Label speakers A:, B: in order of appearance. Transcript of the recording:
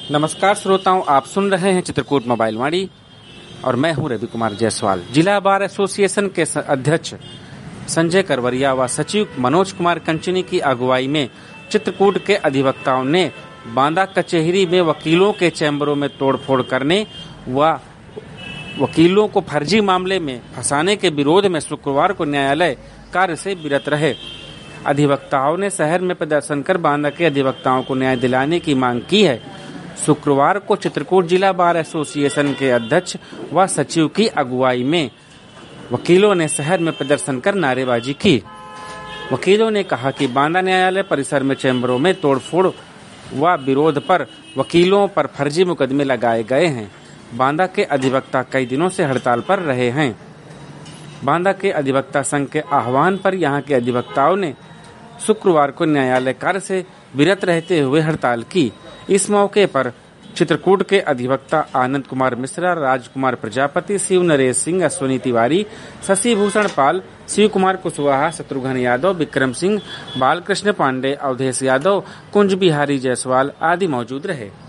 A: नमस्कार श्रोताओं, आप सुन रहे हैं चित्रकूट मोबाइल वाणी और मैं हूं रवि कुमार जायसवाल। जिला बार एसोसिएशन के अध्यक्ष संजय करवरिया व सचिव मनोज कुमार कंचनी की अगुवाई में चित्रकूट के अधिवक्ताओं ने बांदा कचहरी में वकीलों के चैम्बरों में तोड़फोड़ करने व वकीलों को फर्जी मामले में फंसाने के विरोध में शुक्रवार को न्यायालय कार्य से विरत रहे। अधिवक्ताओं ने शहर में प्रदर्शन कर बांदा के अधिवक्ताओं को न्याय दिलाने की मांग की है। शुक्रवार को चित्रकूट जिला बार एसोसिएशन के अध्यक्ष व सचिव की अगुवाई में वकीलों ने शहर में प्रदर्शन कर नारेबाजी की। वकीलों ने कहा कि बांदा न्यायालय परिसर में चैम्बरों में तोड़फोड़ व विरोध पर वकीलों पर फर्जी मुकदमे लगाए गए हैं। बांदा के अधिवक्ता कई दिनों से हड़ताल पर रहे हैं। बांदा के अधिवक्ता संघ के आह्वान पर यहां के अधिवक्ताओं ने शुक्रवार को न्यायालय कार्य से विरत रहते हुए हड़ताल की। इस मौके पर चित्रकूट के अधिवक्ता आनंद कुमार मिश्रा, राजकुमार प्रजापति, शिव नरेश सिंह, अश्विनी तिवारी, शशि भूषण पाल, शिव कुमार कुशवाहा, शत्रुघ्न यादव, विक्रम सिंह, बालकृष्ण पांडे, अवधेश यादव, कुंज बिहारी जायसवाल आदि मौजूद रहे।